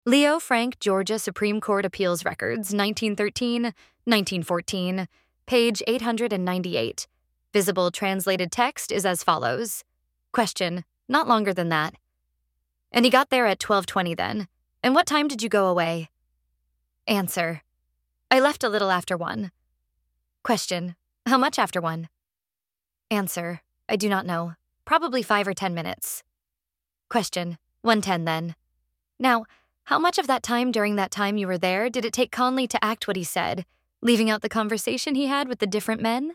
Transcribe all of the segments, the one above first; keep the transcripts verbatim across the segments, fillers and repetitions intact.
Leo Frank, Georgia Supreme Court Appeals Records, nineteen thirteen, nineteen fourteen, page eight hundred ninety-eight. Visible translated text is as follows. Question, not longer than that. And he got there at twelve twenty then. And what time did you go away? Answer, I left a little after one. Question, how much after one? Answer, I do not know. Probably five or ten minutes. Question, one ten then. Now, how much of that time during that time you were there did it take Conley to act what he said, leaving out the conversation he had with the different men?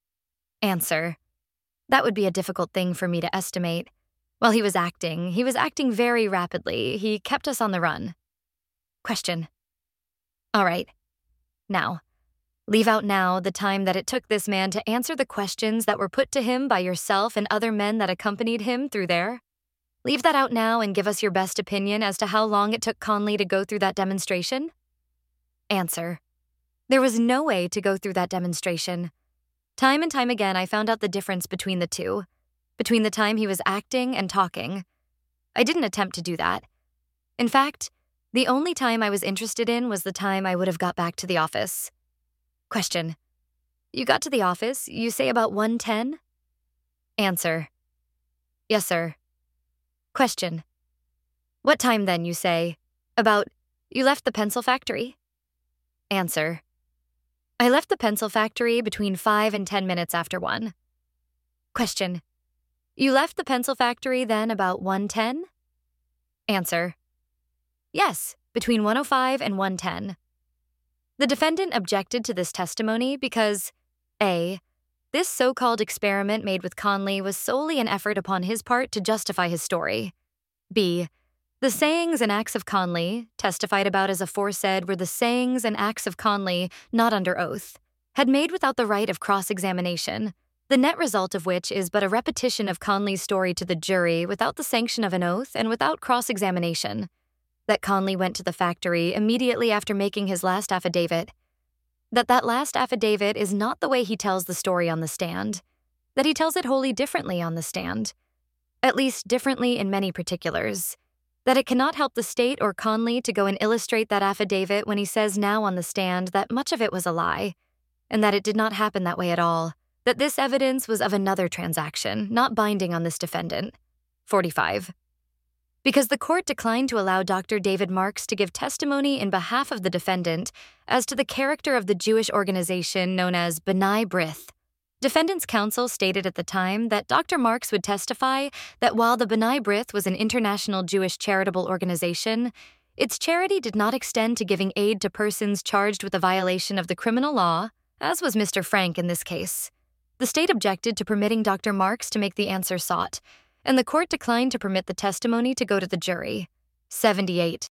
Answer, that would be a difficult thing for me to estimate. While he was acting, he was acting very rapidly. He kept us on the run. Question. All right. Now, leave out now the time that it took this man to answer the questions that were put to him by yourself and other men that accompanied him through there. Leave that out now and give us your best opinion as to how long it took Conley to go through that demonstration. Answer. There was no way to go through that demonstration. Time and time again, I found out the difference between the two, between the time he was acting and talking. I didn't attempt to do that. In fact, the only time I was interested in was the time I would have got back to the office. Question. You got to the office, you say about one ten? Answer. Yes, sir. Question. What time then, you say? About, you left the pencil factory? Answer. I left the pencil factory between five and ten minutes after one. Question. You left the pencil factory then about one ten? Answer. Yes, between one oh five and one ten. The defendant objected to this testimony because A. This so-called experiment made with Conley was solely an effort upon his part to justify his story. B. The sayings and acts of Conley, testified about as aforesaid, were the sayings and acts of Conley, not under oath, had made without the right of cross-examination, the net result of which is but a repetition of Conley's story to the jury without the sanction of an oath and without cross-examination. That Conley went to the factory immediately after making his last affidavit. That that last affidavit is not the way he tells the story on the stand. That he tells it wholly differently on the stand. At least differently in many particulars. That it cannot help the state or Conley to go and illustrate that affidavit when he says now on the stand that much of it was a lie, and that it did not happen that way at all. That this evidence was of another transaction, not binding on this defendant. forty-five. Because the court declined to allow Doctor David Marks to give testimony in behalf of the defendant as to the character of the Jewish organization known as B'nai B'rith. Defendant's counsel stated at the time that Doctor Marks would testify that while the B'nai B'rith was an international Jewish charitable organization, its charity did not extend to giving aid to persons charged with a violation of the criminal law, as was Mister Frank in this case. The state objected to permitting Doctor Marks to make the answer sought, and the court declined to permit the testimony to go to the jury. seventy-eight.